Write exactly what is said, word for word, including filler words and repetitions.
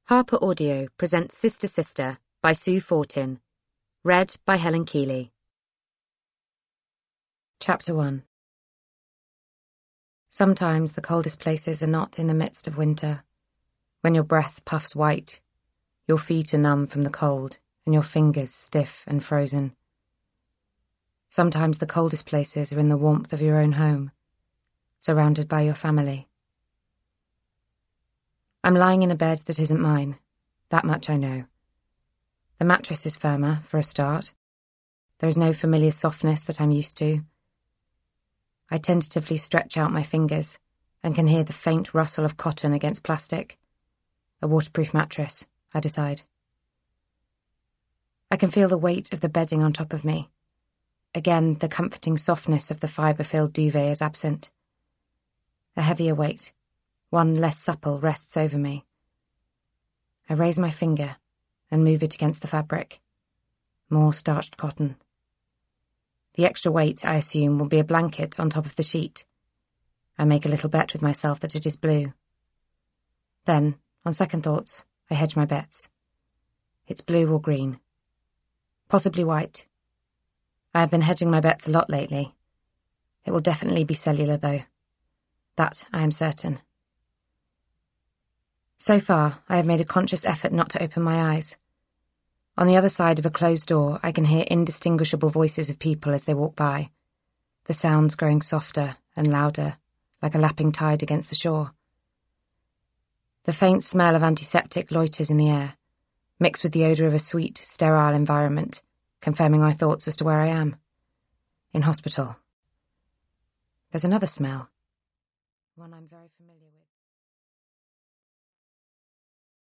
Harper Audio presents Sister Sister by Sue Fortin. Read by Helen Keeley. Chapter one. Sometimes the coldest places are not in the midst of winter, when your breath puffs white, your feet are numb from the cold, and your fingers stiff and frozen. Sometimes the coldest places are in the warmth of your own home, surrounded by your family. I'm lying in a bed that isn't mine. That much I know. The mattress is firmer, for a start. There is no familiar softness that I'm used to. I tentatively stretch out my fingers and can hear the faint rustle of cotton against plastic. A waterproof mattress, I decide. I can feel the weight of the bedding on top of me. Again, the comforting softness of the fibre-filled duvet is absent. A heavier weight, one less supple, rests over me. I raise my finger and move it against the fabric. More starched cotton. The extra weight, I assume, will be a blanket on top of the sheet. I make a little bet with myself that it is blue. Then, on second thoughts, I hedge my bets. It's blue or green. Possibly white. I have been hedging my bets a lot lately. It will definitely be cellular, though. That I am certain. So far, I have made a conscious effort not to open my eyes. On the other side of a closed door, I can hear indistinguishable voices of people as they walk by, the sounds growing softer and louder, like a lapping tide against the shore. The faint smell of antiseptic loiters in the air, mixed with the odour of a sweet, sterile environment, confirming my thoughts as to where I am. In hospital. There's another smell. One I'm very